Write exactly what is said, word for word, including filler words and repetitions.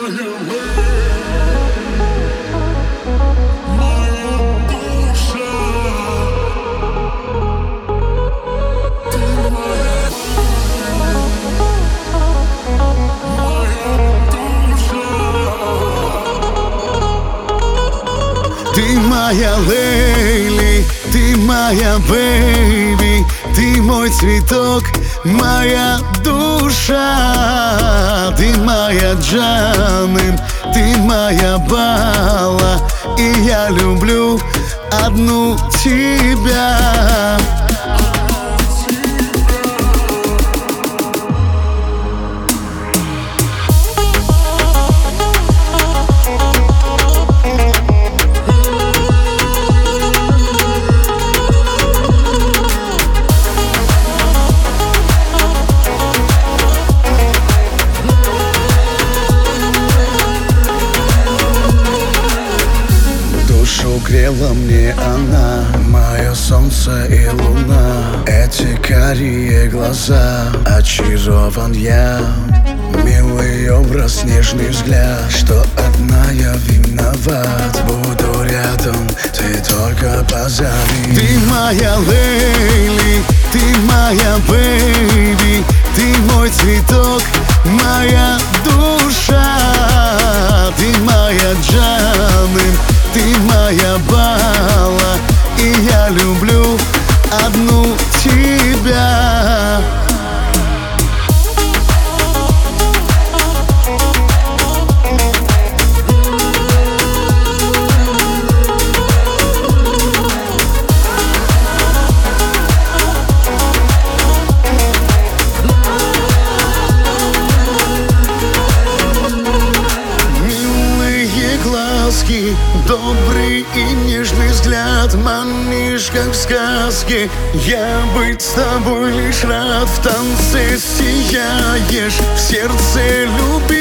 Ты моя лейли, ты моя бэйби, ты мой цветок, моя душа. Ты моя Джаным, ты моя Бала, и я люблю одну тебя. Грела мне она, мое солнце и луна. Эти карие глаза, очарован я. Милый образ, нежный взгляд, что одна я виноват. Буду рядом, ты только позови. Ты моя лейли, ты моя бэйби, ты мой цветок, моя душа. Ты моя Джаным, ты моя Бала, и я люблю одну тебя. Добрый и нежный взгляд, манишь, как в сказке. Я быть с тобой лишь рад, в танце сияешь, в сердце любишь.